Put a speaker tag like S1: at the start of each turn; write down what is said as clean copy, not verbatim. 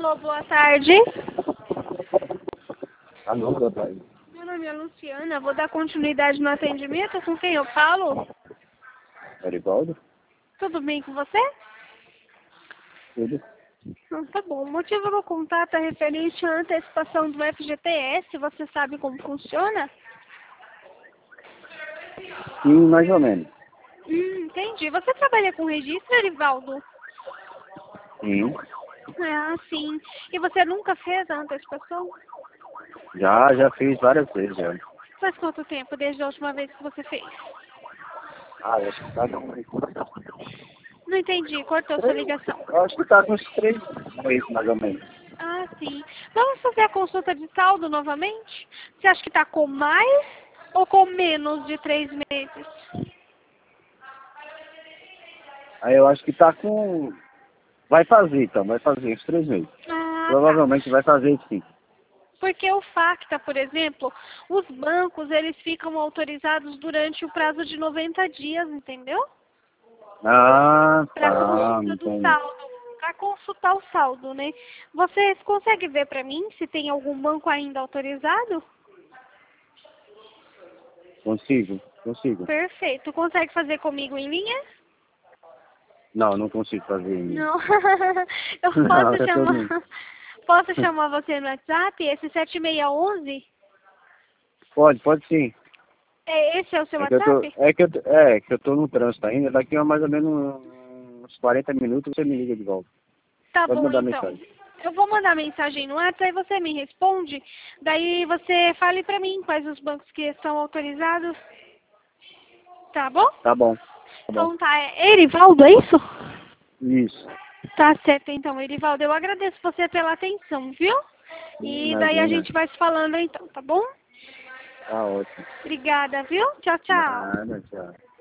S1: Alô, boa tarde.
S2: Alô, boa tarde.
S1: Meu nome é Luciana, vou dar continuidade no atendimento. Com quem eu falo?
S2: Erivaldo?
S1: Tudo bem com você?
S2: Tudo?
S1: Não, tá bom. O motivo do contato é referente à antecipação do FGTS. Você sabe como funciona?
S2: Sim, mais ou menos.
S1: Entendi. Você trabalha com registro, Erivaldo?
S2: Sim.
S1: Ah, sim. E você nunca fez a antecipação?
S2: Já fiz várias vezes, já.
S1: Faz quanto tempo desde a última vez que você fez?
S2: Acho que tá com
S1: Não entendi. Cortou sua ligação.
S2: acho que tá com uns 3 meses, mais ou menos.
S1: Ah, sim. Vamos fazer a consulta de saldo novamente? Você acha que está com mais ou com menos de 3 meses?
S2: Aí eu acho que tá com... Vai fazer, então. Vai fazer uns 3 meses.
S1: Ah, tá.
S2: Provavelmente vai fazer, sim.
S1: Porque o FACTA, por exemplo, os bancos, eles ficam autorizados durante o prazo de 90 dias, entendeu?
S2: Ah,
S1: Para
S2: tá.
S1: consulta do
S2: Entendi.
S1: saldo, para consultar o saldo, né? Você consegue ver para mim se tem algum banco ainda autorizado?
S2: Consigo.
S1: Perfeito. Consegue fazer comigo em linha?
S2: Não consigo fazer ainda.
S1: Não. Eu
S2: Não,
S1: posso
S2: tá tudo bem.
S1: chamar. Posso chamar você no WhatsApp? Esse 7611?
S2: Pode sim.
S1: Esse é o seu
S2: É que eu tô,
S1: WhatsApp?
S2: que eu tô no trânsito ainda. Daqui a mais ou menos uns 40 minutos você me liga de volta.
S1: Tá
S2: Pode
S1: bom,
S2: mandar
S1: então.
S2: mensagem.
S1: Eu vou mandar mensagem no WhatsApp, aí você me responde. Daí você fale pra mim quais os bancos que estão autorizados. Tá bom?
S2: Tá bom.
S1: Então tá. É Erivaldo, é isso?
S2: Isso.
S1: Tá certo, então, Erivaldo. Eu agradeço você pela atenção, viu? E daí a
S2: Imagina.
S1: gente vai se falando então, tá bom?
S2: Tá ótimo.
S1: Obrigada, viu? Tchau, tchau.
S2: Nada, tchau.